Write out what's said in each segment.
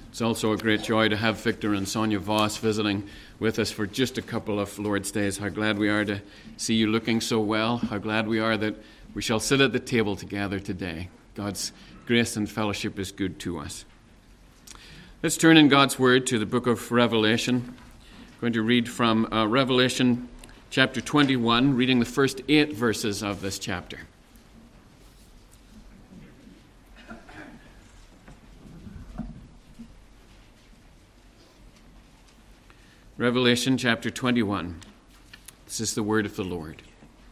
It's also a great joy to have Victor and Sonia Voss visiting with us for just a couple of Lord's Days. How glad we are to see you looking so well. How glad we are that we shall sit at the table together today. God's grace and fellowship is good to us. Let's turn in God's Word to the book of Revelation. I'm going to read from Revelation chapter 21, reading the first 8 verses of this chapter. Revelation chapter 21. This is the word of the Lord.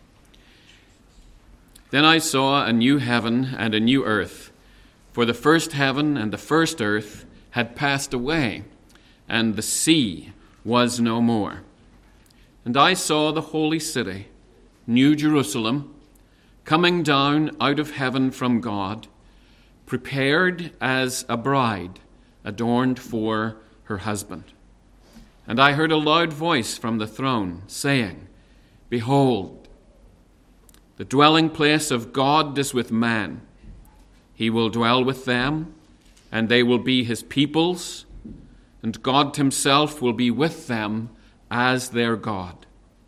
Then I saw a new heaven and a new earth, for the first heaven and the first earth had passed away, and the sea was no more. And I saw the holy city, New Jerusalem, coming down out of heaven from God, prepared as a bride adorned for her husband. And I heard a loud voice from the throne saying, Behold, the dwelling place of God is with man. He will dwell with them, and they will be his peoples, and God himself will be with them as their God.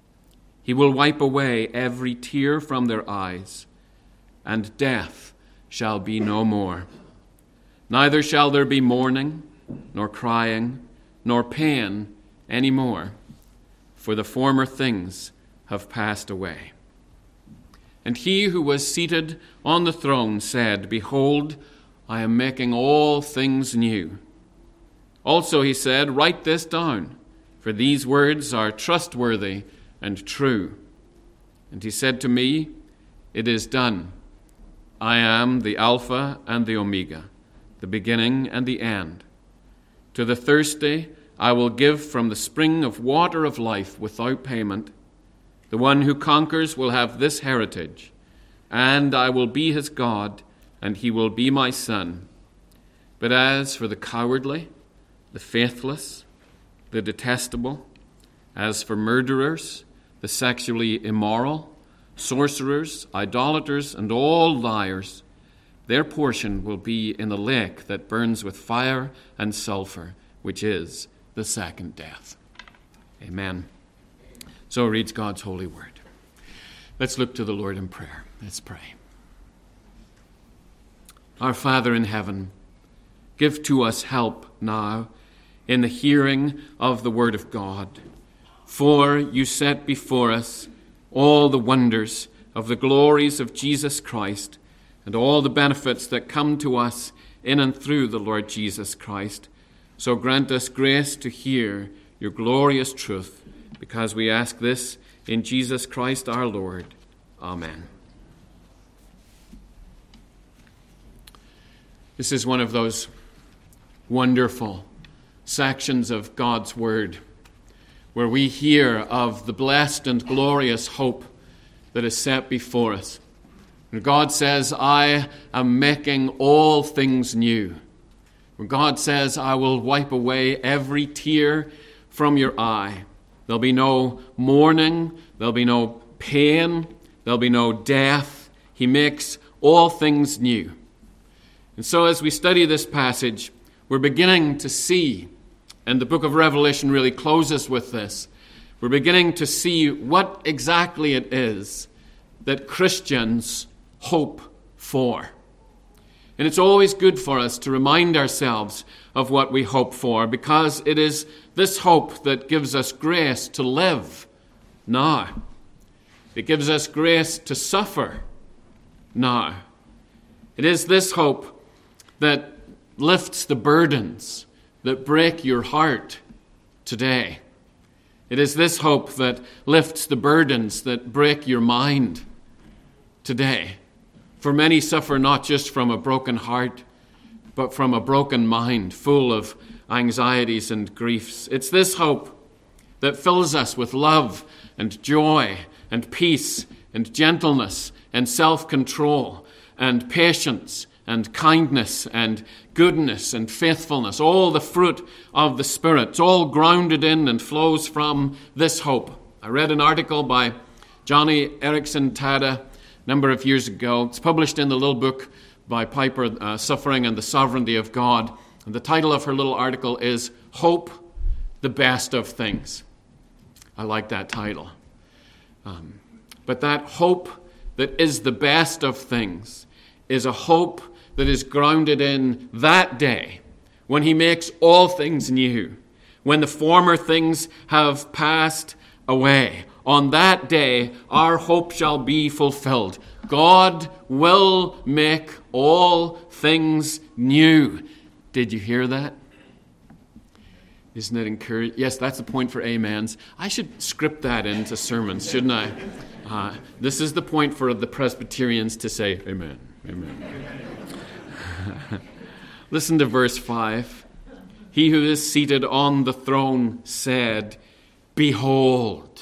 He will wipe away every tear from their eyes, and death shall be no more. Neither shall there be mourning, nor crying, nor pain any more, for the former things have passed away. And he who was seated on the throne said, Behold, I am making all things new. Also he said, Write this down, for these words are trustworthy and true. And he said to me, It is done. I am the Alpha and the Omega, the beginning and the end. To the thirsty I will give from the spring of water of life without payment. The one who conquers will have this heritage, and I will be his God, and he will be my son. But as for the cowardly, the faithless, the detestable, as for murderers, the sexually immoral, sorcerers, idolaters, and all liars, their portion will be in the lake that burns with fire and sulfur, which is the second death. Amen. So reads God's holy word. Let's look to the Lord in prayer. Let's pray. Our Father in heaven, give to us help now in the hearing of the word of God. For you set before us all the wonders of the glories of Jesus Christ and all the benefits that come to us in and through the Lord Jesus Christ. So grant us grace to hear your glorious truth, because we ask this in Jesus Christ our Lord. Amen. This is one of those wonderful sections of God's Word where we hear of the blessed and glorious hope that is set before us. And God says, I am making all things new. When God says, I will wipe away every tear from your eye. There'll be no mourning, there'll be no pain, there'll be no death. He makes all things new. And so as we study this passage, we're beginning to see, and the book of Revelation really closes with this, we're beginning to see what exactly it is that Christians hope for. And it's always good for us to remind ourselves of what we hope for, because it is this hope that gives us grace to live now. It gives us grace to suffer now. It is this hope that lifts the burdens that break your heart today. It is this hope that lifts the burdens that break your mind today. For many suffer not just from a broken heart, but from a broken mind full of anxieties and griefs. It's this hope that fills us with love and joy and peace and gentleness and self-control and patience and kindness and goodness and faithfulness, all the fruit of the Spirit. It's all grounded in and flows from this hope. I read an article by Johnny Erickson Tada number of years ago. It's published in the little book by Piper, Suffering and the Sovereignty of God. And the title of her little article is Hope, the Best of Things. I like that title. But that hope that is the best of things is a hope that is grounded in that day when he makes all things new, when the former things have passed away. On that day, our hope shall be fulfilled. God will make all things new. Did you hear that? Isn't it encouraging? Yes, that's the point for amens. I should script that into sermons, shouldn't I? This is the point for the Presbyterians to say, amen, amen. Listen to verse 5. He who is seated on the throne said, behold.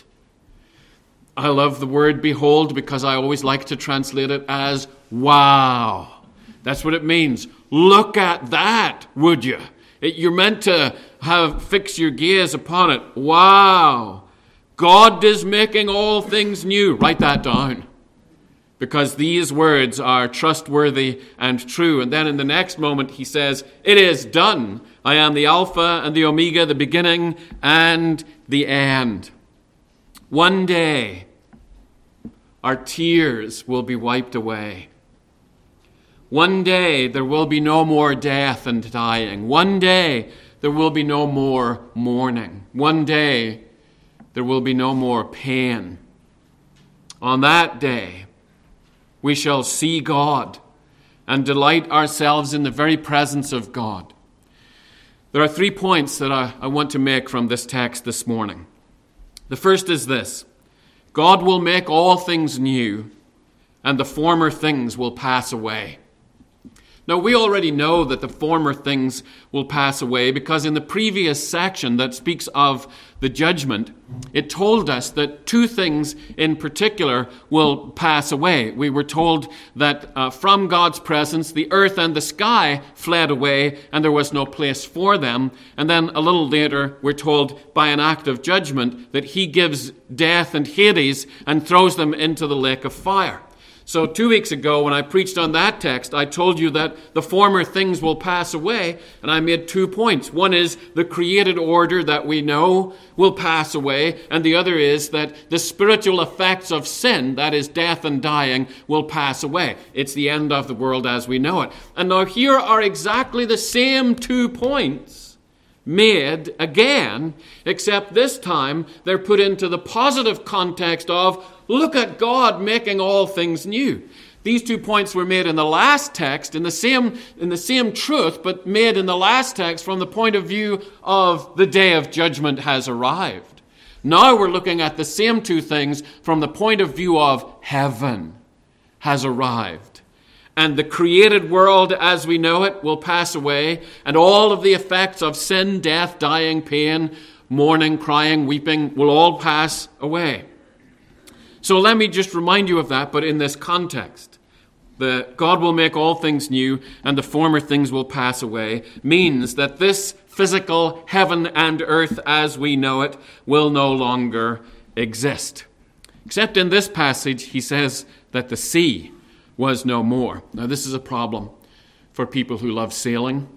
I love the word behold because I always like to translate it as wow. That's what it means. Look at that, would you? You're meant to fix your gaze upon it. Wow. God is making all things new. Write that down. Because these words are trustworthy and true. And then in the next moment he says, it is done. I am the Alpha and the Omega, the beginning and the end. One day our tears will be wiped away. One day there will be no more death and dying. One day there will be no more mourning. One day there will be no more pain. On that day we shall see God and delight ourselves in the very presence of God. There are 3 points that I want to make from this text this morning. The first is this: God will make all things new, and the former things will pass away. Now, we already know that the former things will pass away because in the previous section that speaks of the judgment, it told us that 2 things in particular will pass away. We were told that from God's presence, the earth and the sky fled away and there was no place for them. And then a little later, we're told by an act of judgment that he gives death and Hades and throws them into the lake of fire. So 2 weeks ago, when I preached on that text, I told you that the former things will pass away, and I made 2 points. One is the created order that we know will pass away, and the other is that the spiritual effects of sin, that is death and dying, will pass away. It's the end of the world as we know it. And now here are exactly the same 2 points made again, except this time they're put into the positive context of look at God making all things new. These 2 points were made in the last text, in the same truth, but made in the last text from the point of view of the day of judgment has arrived. Now we're looking at the same 2 things from the point of view of heaven has arrived. And the created world as we know it will pass away, and all of the effects of sin, death, dying, pain, mourning, crying, weeping will all pass away. So let me just remind you of that, but in this context. The God will make all things new and the former things will pass away means that this physical heaven and earth as we know it will no longer exist. Except in this passage, he says that the sea was no more. Now this is a problem for people who love sailing.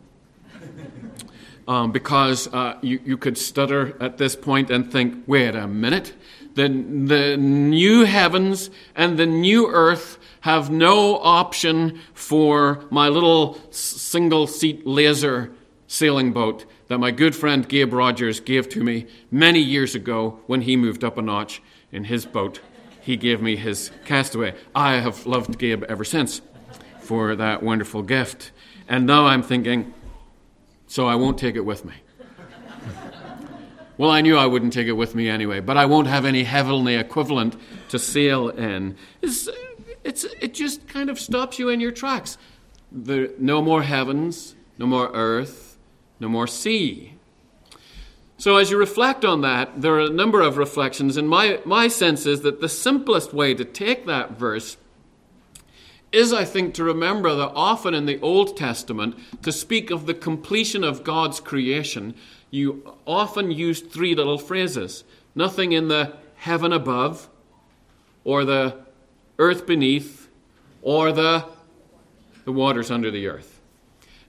Because you could stutter at this point and think, wait a minute, the new heavens and the new earth have no option for my little single-seat laser sailing boat that my good friend Gabe Rogers gave to me many years ago when he moved up a notch in his boat. He gave me his Castaway. I have loved Gabe ever since for that wonderful gift. And now I'm thinking, so I won't take it with me. Well, I knew I wouldn't take it with me anyway, but I won't have any heavenly equivalent to sail in. It just kind of stops you in your tracks. No more heavens, no more earth, no more sea. So as you reflect on that, there are a number of reflections, and my sense is that the simplest way to take that verse is, I think, to remember that often in the Old Testament, to speak of the completion of God's creation, you often used 3 little phrases. Nothing in the heaven above, or the earth beneath, or the waters under the earth.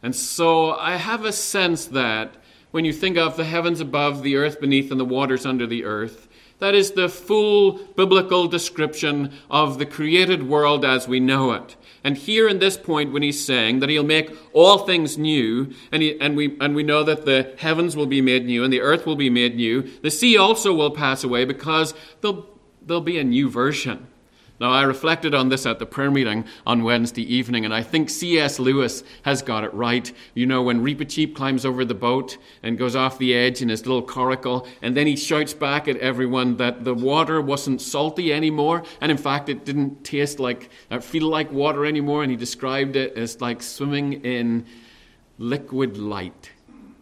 And so I have a sense that when you think of the heavens above, the earth beneath, and the waters under the earth, that is the full biblical description of the created world as we know it. And here in this point, when he's saying that he'll make all things new, and we know that the heavens will be made new and the earth will be made new, the sea also will pass away because there'll be a new version. Now, I reflected on this at the prayer meeting on Wednesday evening, and I think C.S. Lewis has got it right. You know, when Reepicheep climbs over the boat and goes off the edge in his little coracle, and then he shouts back at everyone that the water wasn't salty anymore, and in fact, it didn't feel like water anymore, and he described it as like swimming in liquid light.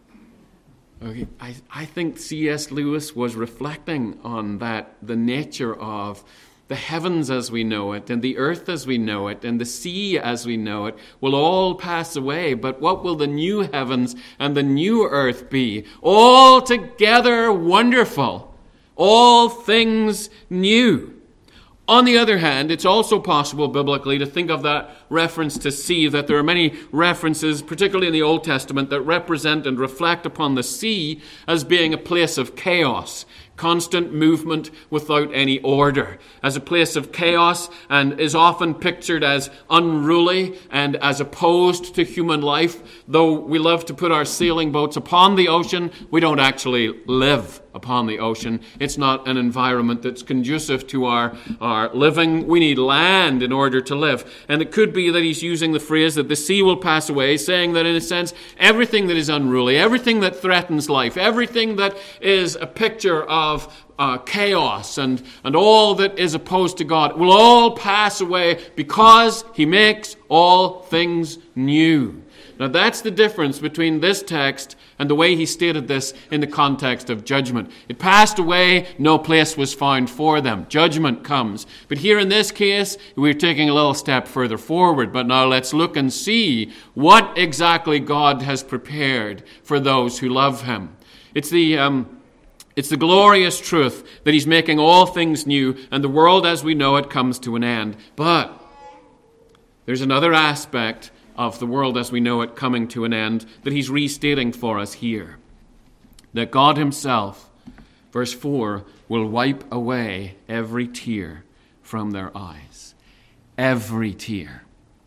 Okay, I think C.S. Lewis was reflecting on that, the nature of the heavens as we know it, and the earth as we know it, and the sea as we know it will all pass away. But what will the new heavens and the new earth be? Altogether wonderful. All things new. On the other hand, it's also possible biblically to think of that reference to sea, that there are many references, particularly in the Old Testament, that represent and reflect upon the sea as being a place of chaos, constant movement without any order, as a place of chaos, and is often pictured as unruly and as opposed to human life. Though we love to put our sailing boats upon the ocean, we don't actually live upon the ocean. It's not an environment that's conducive to our living. We need land in order to live. And it could be that he's using the phrase that the sea will pass away, saying that in a sense, everything that is unruly, everything that threatens life, everything that is a picture of chaos and all that is opposed to God will all pass away because he makes all things new. Now that's the difference between this text and the way he stated this in the context of judgment. It passed away, no place was found for them. Judgment comes. But here in this case, we're taking a little step further forward. But now let's look and see what exactly God has prepared for those who love him. It's the glorious truth that he's making all things new, and the world as we know it comes to an end. But there's another aspect of the world as we know it coming to an end that he's restating for us here. That God himself, verse 4, will wipe away every tear from their eyes. Every tear.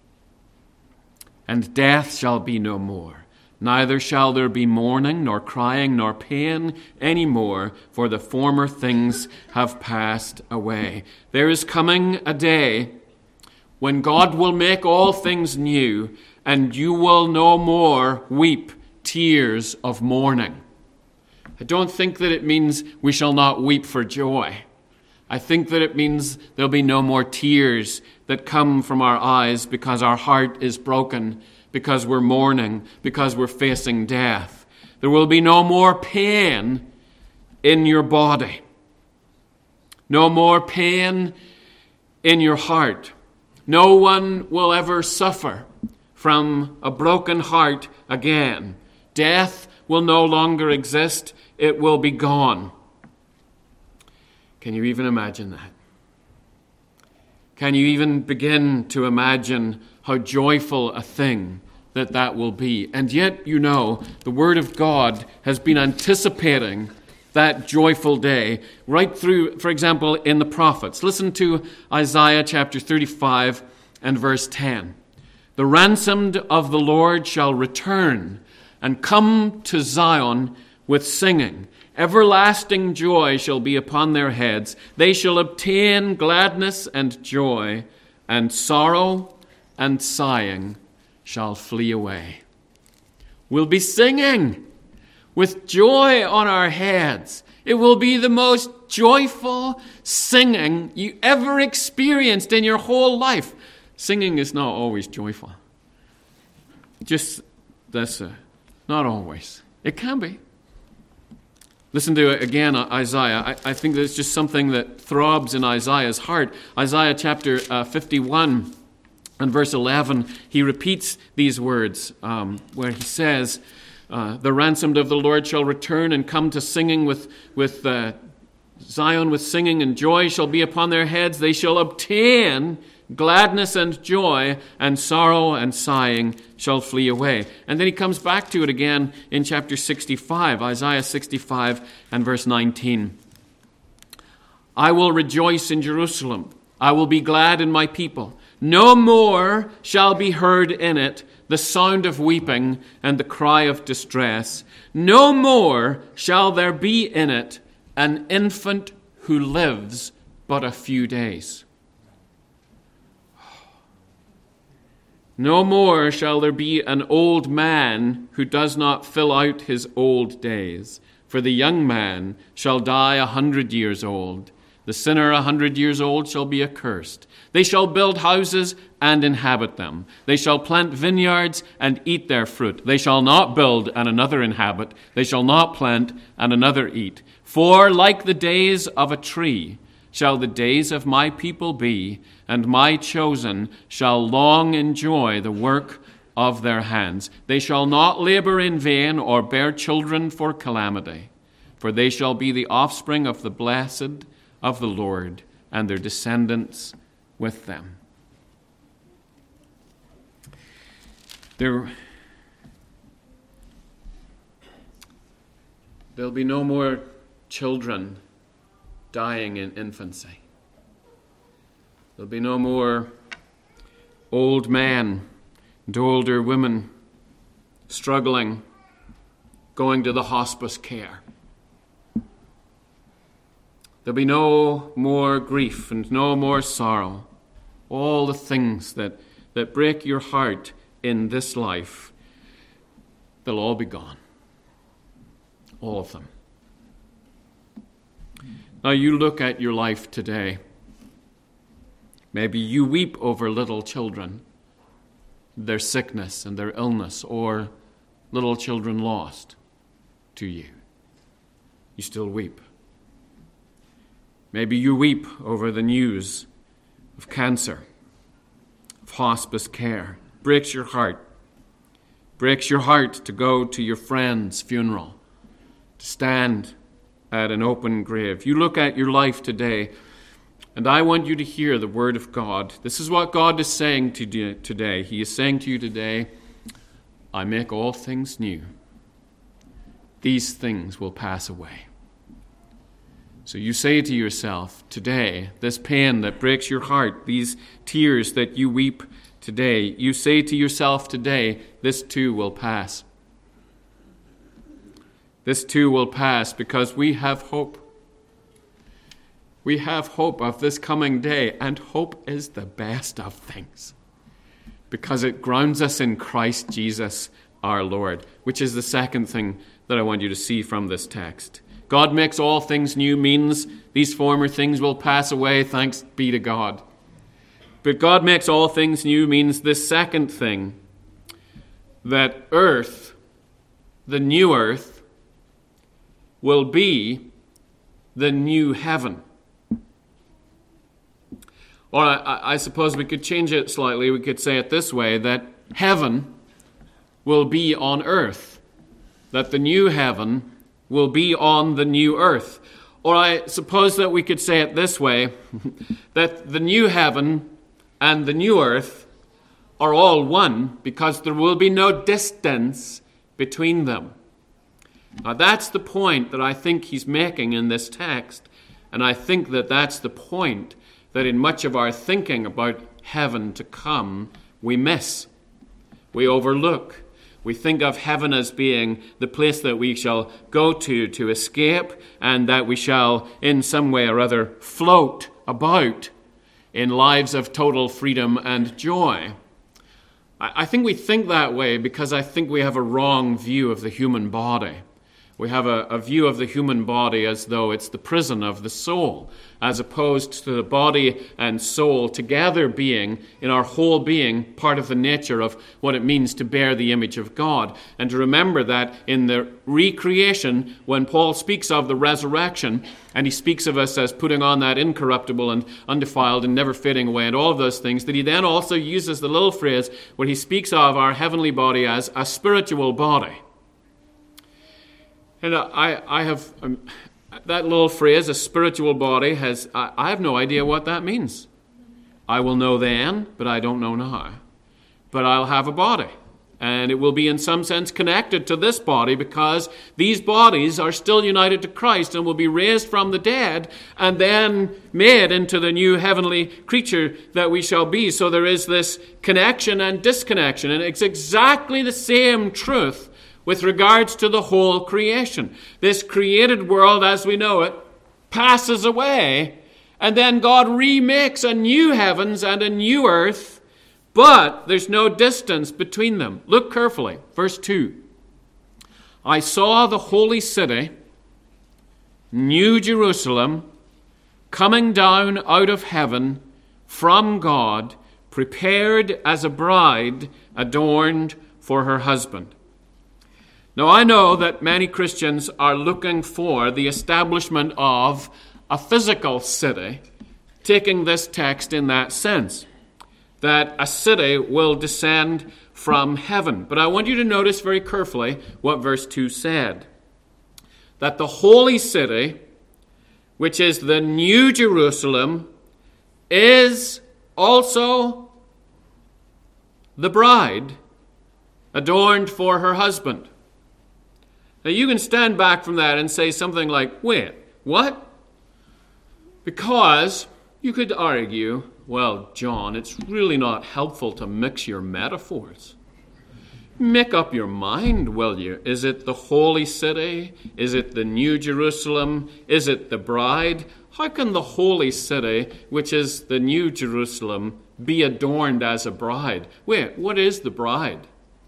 And death shall be no more. Neither shall there be mourning, nor crying, nor pain any more, for the former things have passed away. There is coming a day when God will make all things new, and you will no more weep tears of mourning. I don't think that it means we shall not weep for joy. I think that it means there'll be no more tears that come from our eyes because our heart is broken, because we're mourning, because we're facing death. There will be no more pain in your body. No more pain in your heart. No one will ever suffer from a broken heart again. Death will no longer exist. It will be gone. Can you even imagine that? Can you even begin to imagine how joyful a thing that will be? And yet, you know, the Word of God has been anticipating that joyful day right through, for example, in the prophets. Listen to Isaiah chapter 35 and verse 10. The ransomed of the Lord shall return and come to Zion with singing. Everlasting joy shall be upon their heads. They shall obtain gladness and joy, and sorrow and sighing shall flee away. We'll be singing with joy on our heads. It will be the most joyful singing you ever experienced in your whole life. Singing is not always joyful. Not always. It can be. Listen to it again, Isaiah. I think there's just something that throbs in Isaiah's heart. Isaiah chapter 51 and verse 11, he repeats these words where he says, the ransomed of the Lord shall return and come to singing with Zion with singing, and joy shall be upon their heads. They shall obtain gladness and joy, and sorrow and sighing shall flee away. And then he comes back to it again in chapter 65, Isaiah 65 and verse 19. I will rejoice in Jerusalem. I will be glad in my people. No more shall be heard in it the sound of weeping and the cry of distress. No more shall there be in it an infant who lives but a few days. No more shall there be an old man who does not fill out his old days. For the young man shall die 100 years old. The sinner 100 years old shall be accursed. They shall build houses and inhabit them. They shall plant vineyards and eat their fruit. They shall not build and another inhabit. They shall not plant and another eat. For like the days of a tree shall the days of my people be, and my chosen shall long enjoy the work of their hands. They shall not labor in vain or bear children for calamity, for they shall be the offspring of the blessed of the Lord, and their descendants with them. There'll be no more children dying in infancy. There'll be no more old men and older women struggling, going to the hospice care. There'll be no more grief and no more sorrow. All the things that break your heart in this life, they'll all be gone. All of them. Now you look at your life today. Maybe you weep over little children, their sickness and their illness, or little children lost to you. You still weep. Maybe you weep over the news of cancer, of hospice care. Breaks your heart. Breaks your heart to go to your friend's funeral, to stand at an open grave. You look at your life today, and I want you to hear the word of God. This is what God is saying to you today. He is saying to you today, I make all things new. These things will pass away. So you say to yourself today, this pain that breaks your heart, these tears that you weep today, you say to yourself today, this too will pass. This too will pass because we have hope. We have hope of this coming day, and hope is the best of things because it grounds us in Christ Jesus our Lord, which is the second thing that I want you to see from this text. God makes all things new means these former things will pass away, thanks be to God. But God makes all things new means this second thing, that earth, the new earth, will be the new heaven. Or I suppose we could change it slightly. We could say it this way, that heaven will be on earth, that the new heaven will be on the new earth. Or I suppose that we could say it this way, that the new heaven and the new earth are all one because there will be no distance between them. Now that's the point that I think he's making in this text, and I think that that's the point that in much of our thinking about heaven to come, we miss. We overlook. We think of heaven as being the place that we shall go to escape, and that we shall in some way or other float about in lives of total freedom and joy. I think we think that way because I think we have a wrong view of the human body. We have a view of the human body as though it's the prison of the soul, as opposed to the body and soul together being, in our whole being, part of the nature of what it means to bear the image of God. And to remember that in the recreation, when Paul speaks of the resurrection, and he speaks of us as putting on that incorruptible and undefiled and never fading away and all of those things, that he then also uses the little phrase where he speaks of our heavenly body as a spiritual body. And I have, that little phrase, a spiritual body, I have no idea what that means. I will know then, but I don't know now. But I'll have a body. And it will be in some sense connected to this body because these bodies are still united to Christ and will be raised from the dead and then made into the new heavenly creature that we shall be. So there is this connection and disconnection. And it's exactly the same truth with regards to the whole creation. This created world as we know it passes away, and then God remakes a new heavens and a new earth, but there's no distance between them. Look carefully. Verse 2. I saw the holy city, New Jerusalem, coming down out of heaven from God, prepared as a bride adorned for her husband. Now, I know that many Christians are looking for the establishment of a physical city, taking this text in that sense, that a city will descend from heaven. But I want you to notice very carefully what verse 2 said, that the holy city, which is the New Jerusalem, is also the bride adorned for her husband. Now you can stand back from that and say something like, wait, what? Because you could argue, well, John, it's really not helpful to mix your metaphors. Make up your mind, will you? Is it the holy city? Is it the New Jerusalem? Is it the bride? How can the holy city, which is the New Jerusalem, be adorned as a bride? Wait, what is the bride?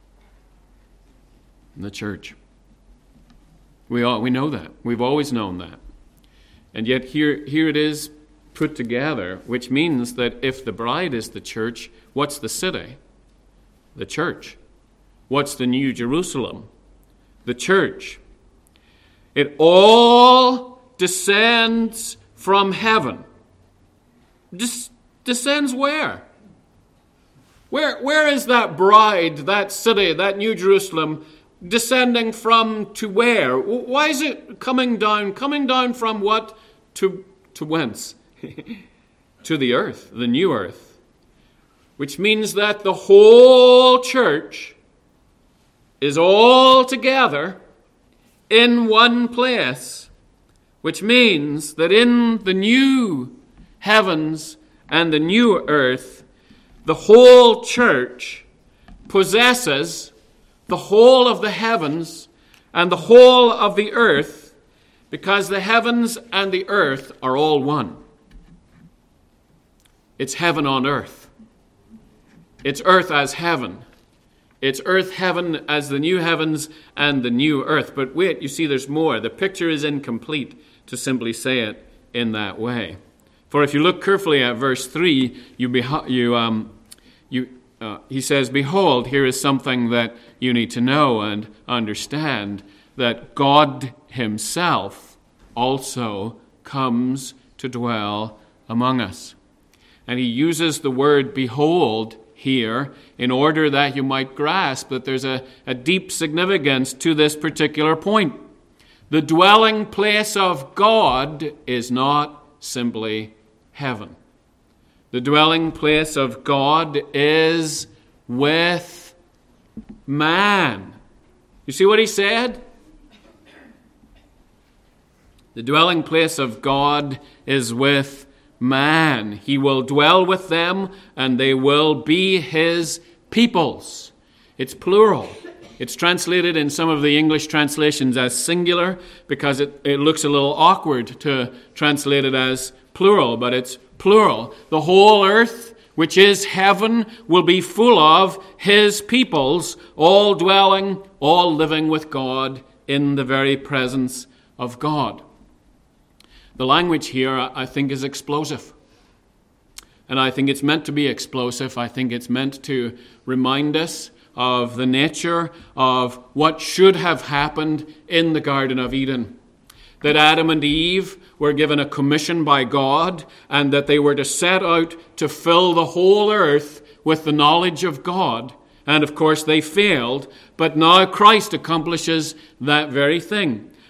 The church. We know that. We've always known that. And yet here it is put together, which means that if the bride is the church, what's the city? The church. What's the New Jerusalem? The church. It all descends from heaven. Descends where? Where is that bride, that city, that New Jerusalem descending from to where? Why is it coming down? Coming down from what to whence? To the earth, the new earth. Which means that the whole church is all together in one place. Which means that in the new heavens and the new earth, the whole church possesses the whole of the heavens and the whole of the earth, because the heavens and the earth are all one. It's heaven on earth. It's earth as heaven. It's earth, heaven as the new heavens and the new earth. But wait, you see there's more. The picture is incomplete to simply say it in that way. For if you look carefully at verse 3, he says, behold, here is something that you need to know and understand, that God himself also comes to dwell among us. And he uses the word behold here in order that you might grasp that there's a deep significance to this particular point. The dwelling place of God is not simply heaven. The dwelling place of God is with man. You see what he said? The dwelling place of God is with man. He will dwell with them, and they will be his peoples. It's plural. It's translated in some of the English translations as singular because it looks a little awkward to translate it as plural, but it's plural. The whole earth, which is heaven, will be full of his peoples, all dwelling, all living with God in the very presence of God. The language here, I think, is explosive. And I think it's meant to be explosive. I think it's meant to remind us of the nature of what should have happened in the Garden of Eden. That Adam and Eve were given a commission by God, and that they were to set out to fill the whole earth with the knowledge of God. And of course they failed, but now Christ accomplishes that very thing.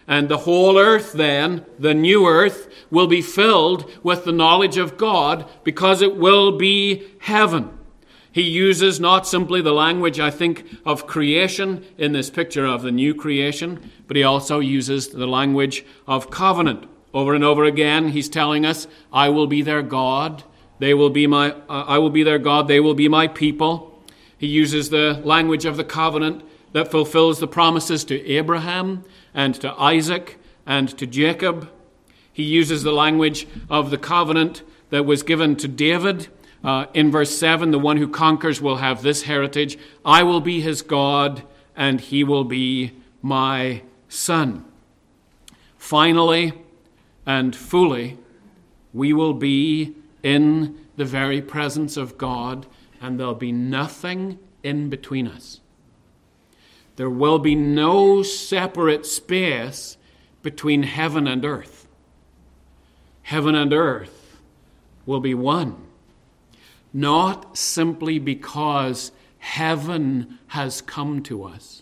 And the whole earth then, the new earth, will be filled with the knowledge of God because it will be heaven. He uses not simply the language, I think, of creation in this picture of the new creation, but he also uses the language of covenant. Over and over again, he's telling us, I will be their God. I will be their God. They will be my people. He uses the language of the covenant that fulfills the promises to Abraham and to Isaac and to Jacob. He uses the language of the covenant that was given to David. In verse 7, the one who conquers will have this heritage. I will be his God, and he will be my son. Finally and fully, we will be in the very presence of God, and there'll be nothing in between us. There will be no separate space between heaven and earth. Heaven and earth will be one. Not simply because heaven has come to us,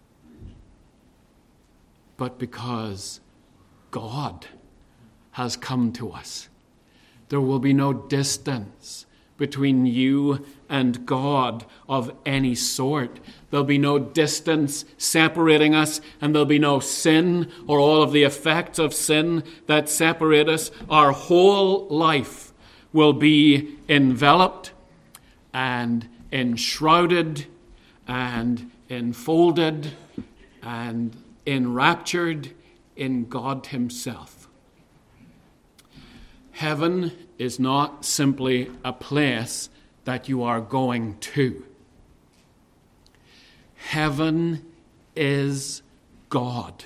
but because God has come to us. There will be no distance between you and God of any sort. There'll be no distance separating us, and there'll be no sin or all of the effects of sin that separate us. Our whole life will be enveloped and enshrouded and enfolded and enraptured in God himself. Heaven is not simply a place that you are going to. Heaven is God.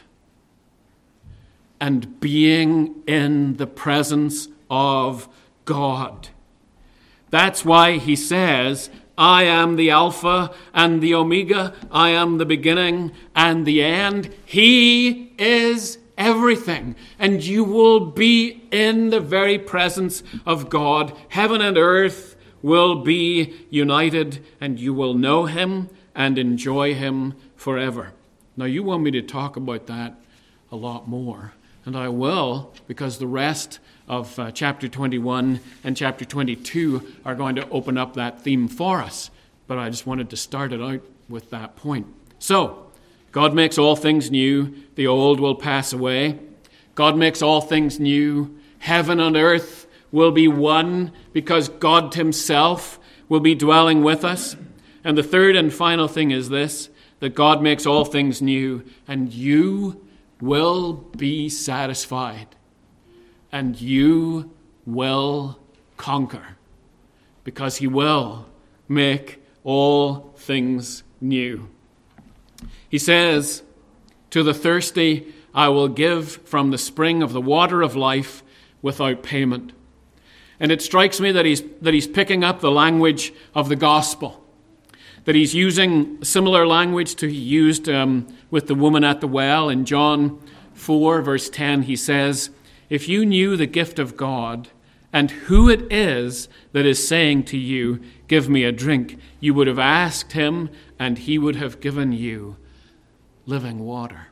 And being in the presence of God. That's why he says, I am the Alpha and the Omega. I am the beginning and the end. He is everything. And you will be in the very presence of God. Heaven and earth will be united, and you will know him and enjoy him forever. Now, you want me to talk about that a lot more, and I will, because the rest of chapter 21 and chapter 22 are going to open up that theme for us. But I just wanted to start it out with that point. So, God makes all things new. The old will pass away. God makes all things new. Heaven and earth will be one because God himself will be dwelling with us. And the third and final thing is this, that God makes all things new, and you will be satisfied. And you will conquer, because he will make all things new. He says, to the thirsty, I will give from the spring of the water of life without payment. And it strikes me that he's picking up the language of the gospel, that he's using similar language to he used with the woman at the well. In John 4, verse 10, he says, if you knew the gift of God and who it is that is saying to you, give me a drink, you would have asked him, and he would have given you living water.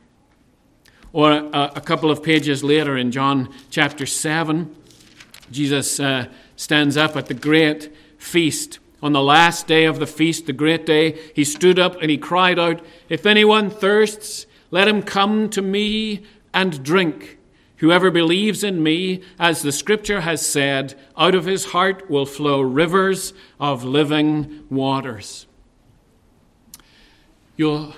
Or a couple of pages later in John chapter 7, Jesus stands up at the great feast. On the last day of the feast, the great day, he stood up and he cried out, if anyone thirsts, let him come to me and drink. Whoever believes in me, as the scripture has said, out of his heart will flow rivers of living waters. Your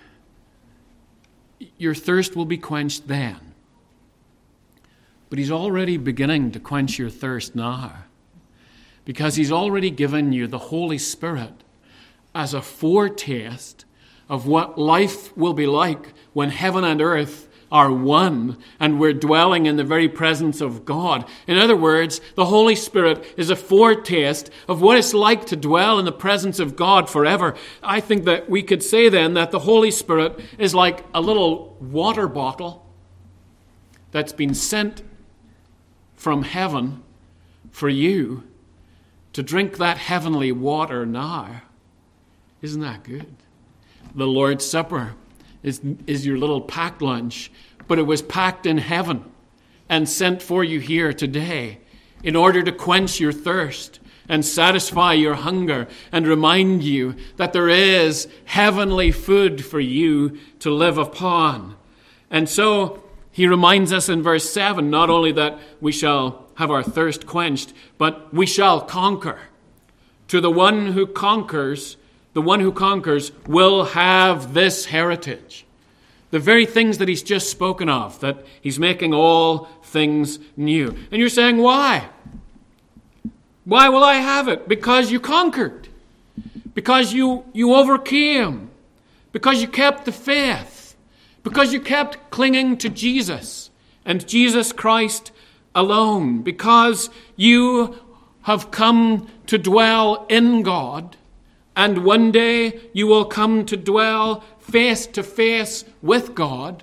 thirst will be quenched then. But he's already beginning to quench your thirst now, because he's already given you the Holy Spirit as a foretaste of what life will be like when heaven and earth are one, and we're dwelling in the very presence of God. In other words, the Holy Spirit is a foretaste of what it's like to dwell in the presence of God forever. I think that we could say then that the Holy Spirit is like a little water bottle that's been sent from heaven for you to drink that heavenly water now. Isn't that good? The Lord's Supper is your little packed lunch but it was packed in heaven and sent for you here today in order to quench your thirst and satisfy your hunger and remind you that there is heavenly food for you to live upon. And so he reminds us in verse 7, not only that we shall have our thirst quenched, but we shall conquer. To the one who conquers will have this heritage. The very things that he's just spoken of, that he's making all things new. And you're saying, why? Why will I have it? Because you conquered. Because you overcame. Because you kept the faith. Because you kept clinging to Jesus and Jesus Christ alone. Because you have come to dwell in God. And one day you will come to dwell face to face with God.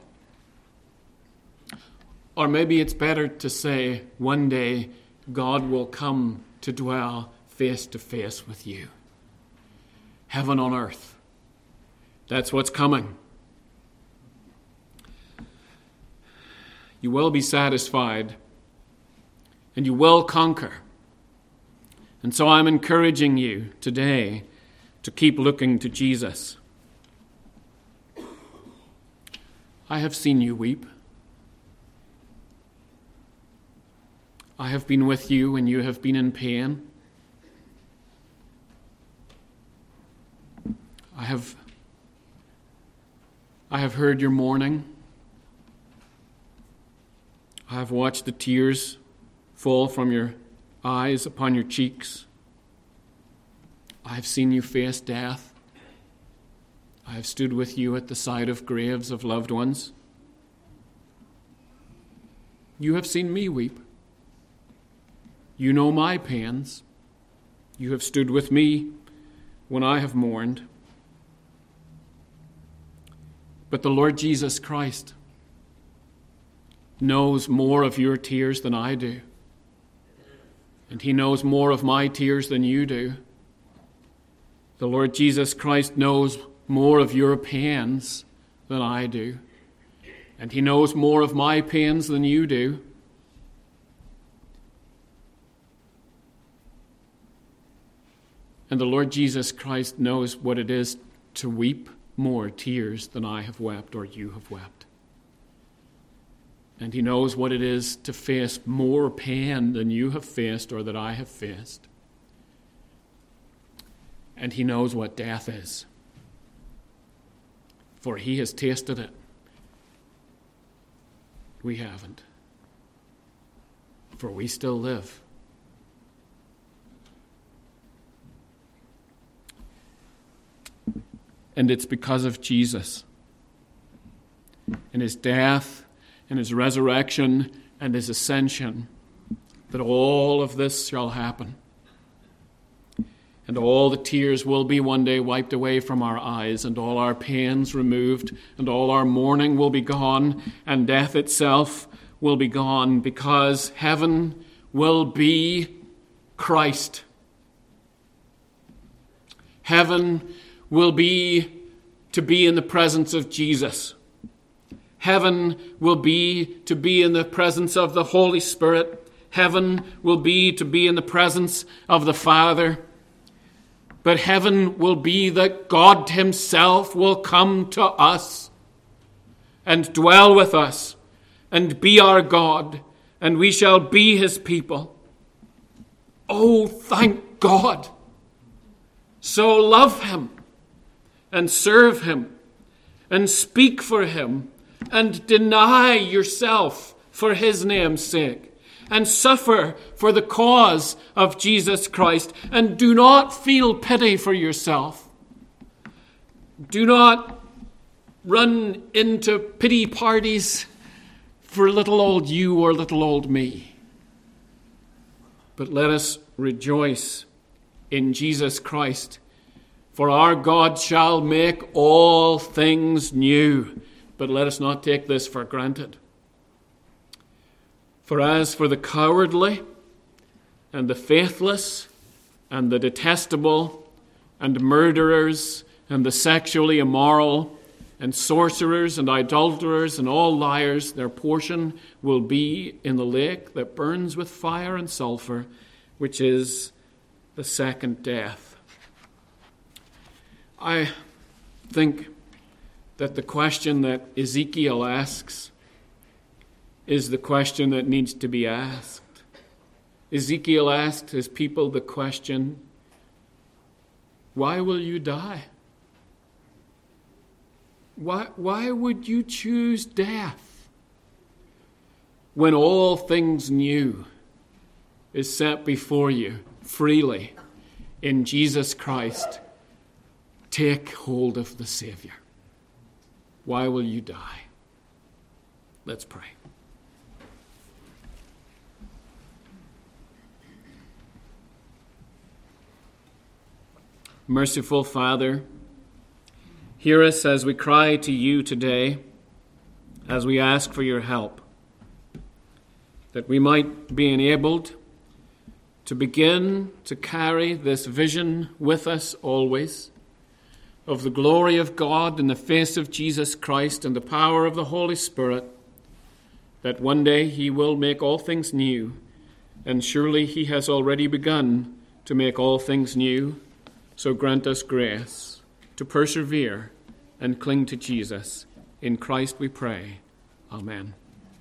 Or maybe it's better to say, one day God will come to dwell face to face with you. Heaven on earth. That's what's coming. You will be satisfied and you will conquer. And so I'm encouraging you today to keep looking to Jesus. I have seen you weep. I have been with you when you have been in pain. I have heard your mourning. I have watched the tears fall from your eyes upon your cheeks. I have seen you face death. I have stood with you at the side of graves of loved ones. You have seen me weep. You know my pains. You have stood with me when I have mourned. But the Lord Jesus Christ knows more of your tears than I do. And he knows more of my tears than you do. The Lord Jesus Christ knows more of your pains than I do. And he knows more of my pains than you do. And the Lord Jesus Christ knows what it is to weep more tears than I have wept or you have wept. And he knows what it is to face more pain than you have faced or that I have faced. And he knows what death is. For he has tasted it. We haven't. For we still live. And it's because of Jesus and his death and his resurrection and his ascension that all of this shall happen. And all the tears will be one day wiped away from our eyes, and all our pains removed, and all our mourning will be gone, and death itself will be gone, because heaven will be Christ. Heaven will be to be in the presence of Jesus. Heaven will be to be in the presence of the Holy Spirit. Heaven will be to be in the presence of the Father. But heaven will be that God himself will come to us and dwell with us and be our God, and we shall be his people. Oh, thank God. So love him and serve him and speak for him and deny yourself for his name's sake. And suffer for the cause of Jesus Christ. And do not feel pity for yourself. Do not run into pity parties for little old you or little old me. But let us rejoice in Jesus Christ. For our God shall make all things new. But let us not take this for granted. For as for the cowardly and the faithless and the detestable and murderers and the sexually immoral and sorcerers and idolaters and all liars, their portion will be in the lake that burns with fire and sulfur, which is the second death. I think that the question that Ezekiel asks is the question that needs to be asked. Ezekiel asked his people the question, why will you die? Why would you choose death when all things new is set before you freely in Jesus Christ? Take hold of the Savior. Why will you die? Let's pray. Merciful Father, hear us as we cry to you today, as we ask for your help, that we might be enabled to begin to carry this vision with us always of the glory of God in the face of Jesus Christ and the power of the Holy Spirit, that one day he will make all things new, and surely he has already begun to make all things new. So grant us grace to persevere and cling to Jesus. In Christ we pray. Amen.